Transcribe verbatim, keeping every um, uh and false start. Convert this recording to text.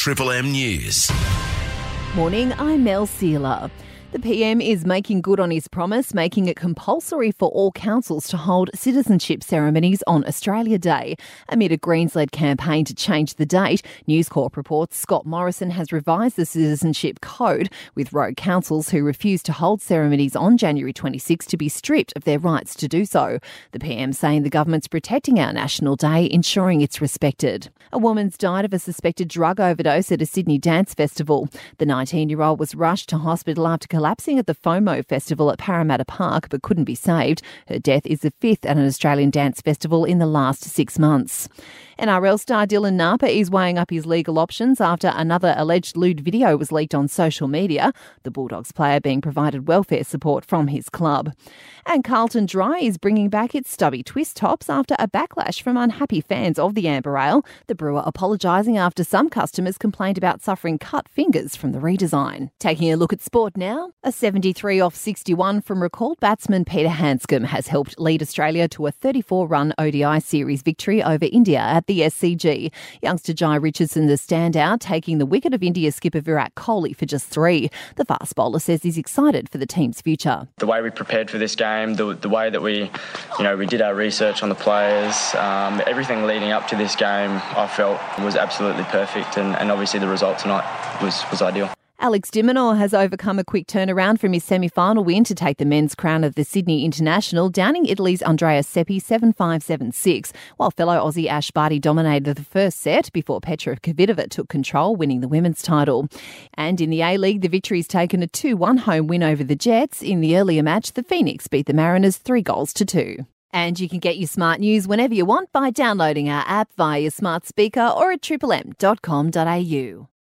Triple M News. Morning, I'm Mel Sealer. The P M is making good on his promise, making it compulsory for all councils to hold citizenship ceremonies on Australia Day. Amid a Greens-led campaign to change the date, News Corp reports Scott Morrison has revised the citizenship code, with rogue councils who refuse to hold ceremonies on January twenty-sixth to be stripped of their rights to do so. The P M saying the government's protecting our national day, ensuring it's respected. A woman's died of a suspected drug overdose at a Sydney dance festival. The nineteen-year-old was rushed to hospital after collapsing at the FOMO festival at Parramatta Park but couldn't be saved. Her death is the fifth at an Australian dance festival in the last six months. N R L star Dylan Napa is weighing up his legal options after another alleged lewd video was leaked on social media, the Bulldogs player being provided welfare support from his club. And Carlton Dry is bringing back its stubby twist tops after a backlash from unhappy fans of the Amber Ale, the brewer apologising after some customers complained about suffering cut fingers from the redesign. Taking a look at sport now, a seventy-three off sixty-one from recalled batsman Peter Handscomb has helped lead Australia to a thirty-four run O D I series victory over India at the S C G. Youngster Jai Richardson the standout, taking the wicket of India skipper Virat Kohli for just three. The fast bowler says he's excited for the team's future. The way we prepared for this game, the, the way that we, you know, we did our research on the players, um, everything leading up to this game, I felt was absolutely perfect, and, and obviously the result tonight was, was ideal. Alex de Minaur has overcome a quick turnaround from his semi-final win to take the men's crown of the Sydney International, downing Italy's Andrea Seppi seven five seven six, while fellow Aussie Ash Barty dominated the first set before Petra Kvitova took control, winning the women's title. And in the A-League, the Victory's taken a two one home win over the Jets. In the earlier match, the Phoenix beat the Mariners three goals to two. And you can get your smart news whenever you want by downloading our app via your smart speaker or at triple m dot com dot a u.